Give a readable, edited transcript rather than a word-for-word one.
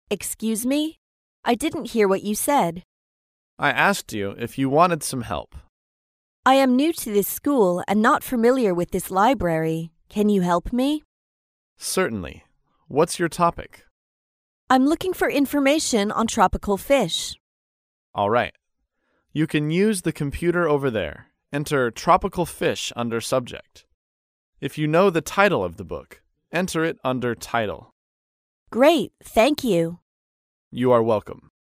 Excuse me? I didn't hear what you said. I asked you if you wanted some help. I am new to this school and not familiar with this library. Can you help me? Certainly. What's your topic? I'm looking for information on tropical fish. All right. You can use the computer over there. Enter tropical fish under subject. If you know the title of the book, enter it under title. Great, thank you. You are welcome.